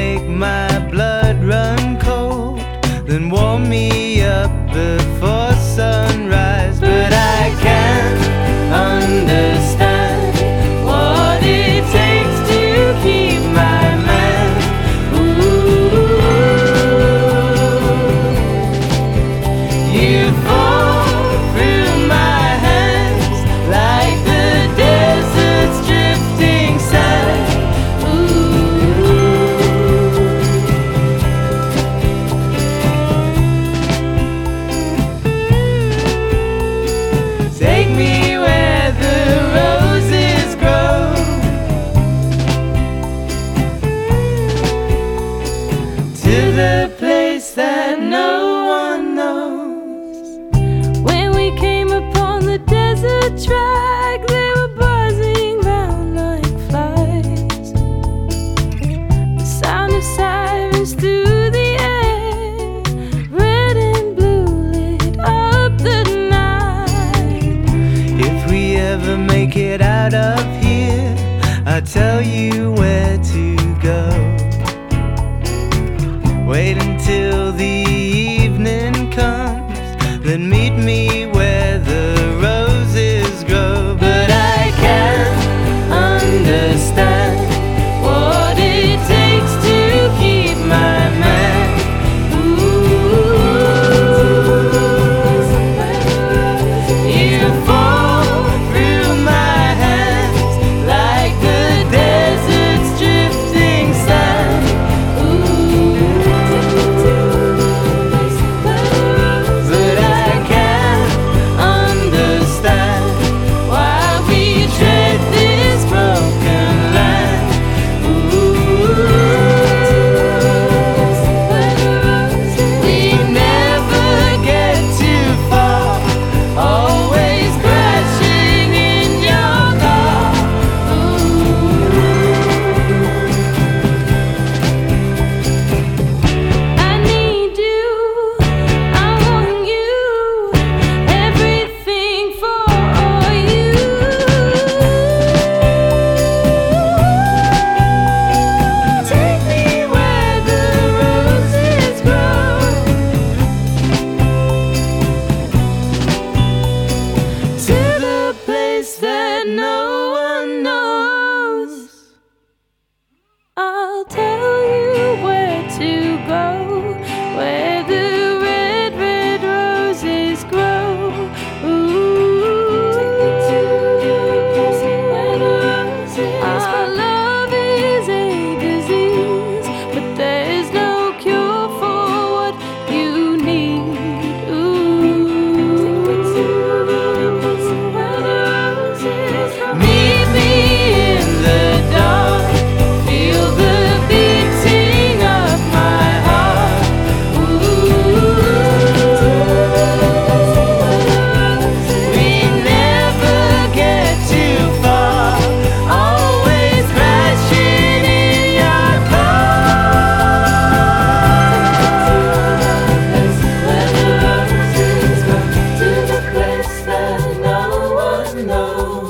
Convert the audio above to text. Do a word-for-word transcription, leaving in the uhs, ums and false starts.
make my blood run cold, then warm me up before sunrise. But I can't understand what it takes to keep my man. Ooh, you fall through my hands like the desert's drifting sand. Take me where the roses grow, to the place that no one knows. When we came upon the desert track, they were buzzing round like flies. The sound of sirens through the air, red and blue lit up the night. If we ever make it out of here, I'll tell you where to go. Wait until the evening comes, then meet me where the roses grow. But I can't understand what it takes to keep my man. Ooh, you fall through my hands like the desert's drifting sand. But I can't understand why we tread this broken land. Ooh, we never get too far, always crashing in your car. I need you, I want you, everything for you. Take me where the roses grow, to the place that no one knows. I'll tell you where to go, where the red, red roses grow. Ooh, our love is a disease, but there's no cure for what you need. Ooh, meet me in the dark, feel the beating of my heart. Ooh, we never get too far, always crashing in your car. To the place that no one knows.